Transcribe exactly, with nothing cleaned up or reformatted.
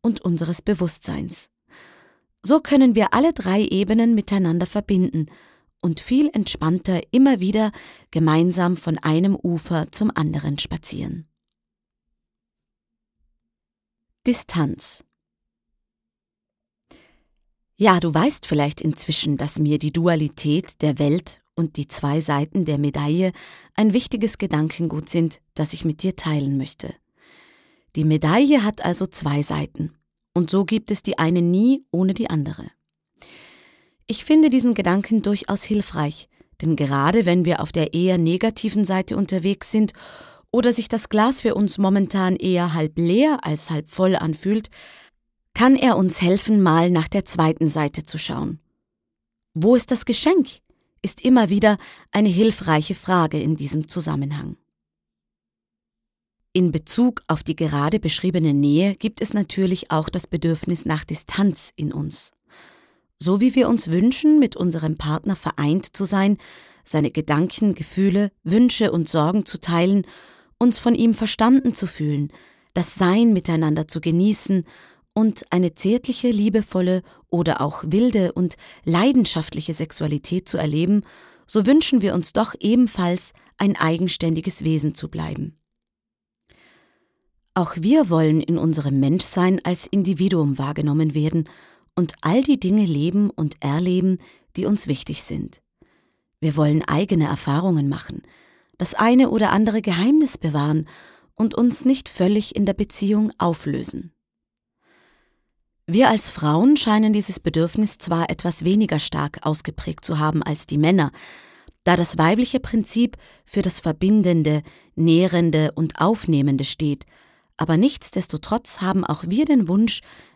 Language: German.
und unseres Bewusstseins. So können wir alle drei Ebenen miteinander verbinden und viel entspannter immer wieder gemeinsam von einem Ufer zum anderen spazieren. Distanz. Ja, du weißt vielleicht inzwischen, dass mir die Dualität der Welt und die zwei Seiten der Medaille ein wichtiges Gedankengut sind, das ich mit dir teilen möchte. Die Medaille hat also zwei Seiten, und so gibt es die eine nie ohne die andere. Ich finde diesen Gedanken durchaus hilfreich, denn gerade wenn wir auf der eher negativen Seite unterwegs sind oder sich das Glas für uns momentan eher halb leer als halb voll anfühlt, kann er uns helfen, mal nach der zweiten Seite zu schauen. Wo ist das Geschenk? Ist immer wieder eine hilfreiche Frage in diesem Zusammenhang. In Bezug auf die gerade beschriebene Nähe gibt es natürlich auch das Bedürfnis nach Distanz in uns. So wie wir uns wünschen, mit unserem Partner vereint zu sein, seine Gedanken, Gefühle, Wünsche und Sorgen zu teilen, uns von ihm verstanden zu fühlen, das Sein miteinander zu genießen und eine zärtliche, liebevolle oder auch wilde und leidenschaftliche Sexualität zu erleben, so wünschen wir uns doch ebenfalls ein eigenständiges Wesen zu bleiben. Auch wir wollen in unserem Menschsein als Individuum wahrgenommen werden und all die Dinge leben und erleben, die uns wichtig sind. Wir wollen eigene Erfahrungen machen, das eine oder andere Geheimnis bewahren und uns nicht völlig in der Beziehung auflösen. Wir als Frauen scheinen dieses Bedürfnis zwar etwas weniger stark ausgeprägt zu haben als die Männer, da das weibliche Prinzip für das Verbindende, Nährende und Aufnehmende steht, aber nichtsdestotrotz haben auch wir den Wunsch,